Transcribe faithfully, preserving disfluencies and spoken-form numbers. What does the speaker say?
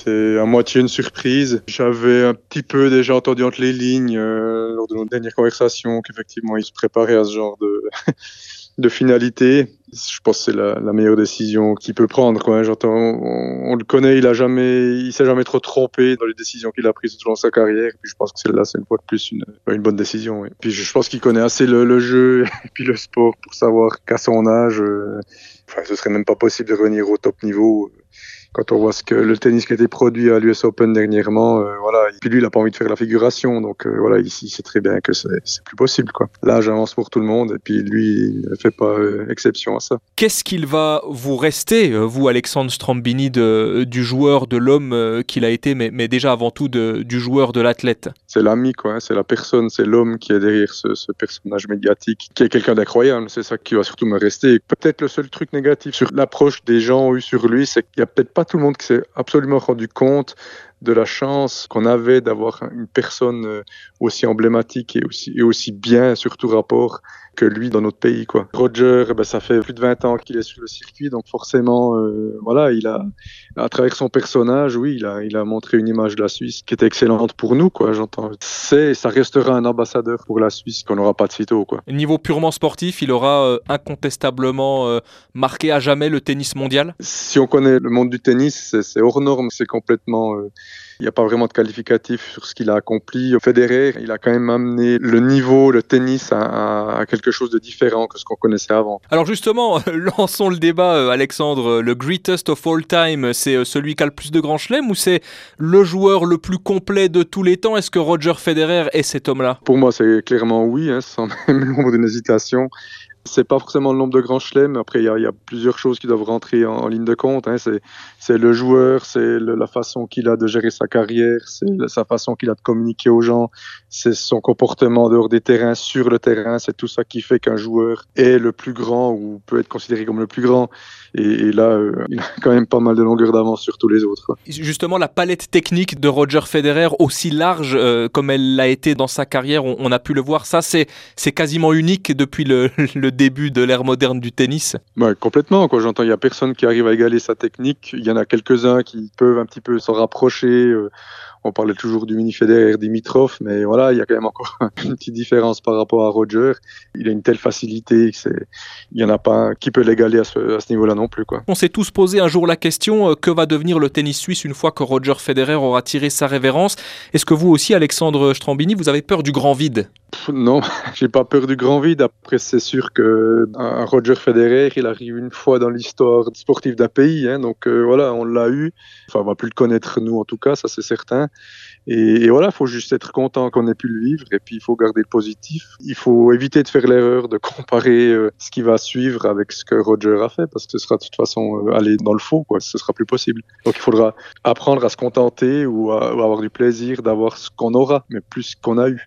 c'est à moitié une surprise. J'avais un petit peu déjà entendu entre les lignes euh, lors de notre dernière conversation qu'effectivement il se préparait à ce genre de, de finalité. Je pense que c'est la, la meilleure décision qu'il peut prendre, quoi. J'entends, on, on le connaît, il a jamais, il s'est jamais trop trompé dans les décisions qu'il a prises tout au long de sa carrière. Puis je pense que celle-là, c'est une fois de plus une, une bonne décision. Oui. Puis je pense qu'il connaît assez le, le jeu et puis le sport pour savoir qu'à son âge, euh, enfin, ce serait même pas possible de revenir au top niveau. Quand on voit ce que le tennis qui a été produit à l'U S Open dernièrement, euh, voilà. Et puis lui, il a pas envie de faire la figuration, donc euh, voilà, ici, il sait très bien que c'est, c'est plus possible, quoi. L'âge avance pour tout le monde, et puis lui, il ne fait pas euh, exception à ça. Qu'est-ce qu'il va vous rester, vous, Alexandre Strambini, de, du joueur, de l'homme euh, qu'il a été, mais, mais déjà avant tout de, du joueur, de l'athlète? C'est l'ami, quoi. Hein, c'est la personne, c'est l'homme qui est derrière ce, ce personnage médiatique, qui est quelqu'un d'incroyable. C'est ça qui va surtout me rester. Et peut-être le seul truc négatif sur l'approche des gens ont eu sur lui, c'est qu'il y a peut-être pas tout le monde qui s'est absolument rendu compte de la chance qu'on avait d'avoir une personne aussi emblématique et aussi, et aussi bien, surtout rapport, que lui dans notre pays, quoi. Roger, ben, ça fait plus de vingt ans qu'il est sur le circuit, donc forcément, euh, voilà, il a, à travers son personnage, oui, il a, il a montré une image de la Suisse qui était excellente pour nous, quoi, j'entends. C'est, ça restera un ambassadeur pour la Suisse qu'on n'aura pas de sitôt, quoi. Niveau purement sportif, il aura euh, incontestablement euh, marqué à jamais le tennis mondial? Si on connaît le monde du tennis, c'est, c'est hors norme, c'est complètement... Euh, il n'y a pas vraiment de qualificatif sur ce qu'il a accompli. Federer, il a quand même amené le niveau, le tennis, à, à quelque chose de différent que ce qu'on connaissait avant. Alors justement, lançons le débat, Alexandre. Le greatest of all time, c'est celui qui a le plus de grands chelems ou c'est le joueur le plus complet de tous les temps? Est-ce que Roger Federer est cet homme-là? Pour moi, c'est clairement oui, hein, sans même l'ombre d'une hésitation. C'est pas forcément le nombre de grands chelems. Après, il y, y a plusieurs choses qui doivent rentrer en, en ligne de compte. Hein. C'est, c'est le joueur, c'est le, la façon qu'il a de gérer sa carrière, c'est le, sa façon qu'il a de communiquer aux gens, c'est son comportement dehors des terrains, sur le terrain. C'est tout ça qui fait qu'un joueur est le plus grand ou peut être considéré comme le plus grand. Et, et là, euh, il a quand même pas mal de longueur d'avance sur tous les autres, quoi. Justement, la palette technique de Roger Federer, aussi large euh, comme elle l'a été dans sa carrière, on, on a pu le voir, ça c'est, c'est quasiment unique depuis le, le début de l'ère moderne du tennis. Ouais, complètement, quoi. J'entends, il n'y a personne qui arrive à égaler sa technique. Il y en a quelques-uns qui peuvent un petit peu s'en rapprocher. Euh, on parlait toujours du mini Federer Dimitrov, mais voilà, il y a quand même encore une petite différence par rapport à Roger. Il a une telle facilité que c'est, il n'y en a pas un qui peut l'égaler à ce, à ce niveau-là non plus, quoi. On s'est tous posé un jour la question, euh, que va devenir le tennis suisse une fois que Roger Federer aura tiré sa révérence? Est-ce que vous aussi, Alexandre Strambini, vous avez peur du grand vide? Pff, non, j'ai pas peur du grand vide. Après, c'est sûr que un Roger Federer, il arrive une fois dans l'histoire sportive d'un pays, hein, donc euh, voilà, on l'a eu. Enfin, on va plus le connaître nous, en tout cas, ça c'est certain. Et, et voilà, il faut juste être content qu'on ait pu le vivre. Et puis, il faut garder le positif. Il faut éviter de faire l'erreur de comparer euh, ce qui va suivre avec ce que Roger a fait, parce que ce sera de toute façon euh, aller dans le faux, quoi. Ce sera plus possible. Donc, il faudra apprendre à se contenter ou à, ou à avoir du plaisir d'avoir ce qu'on aura, mais plus ce qu'on a eu.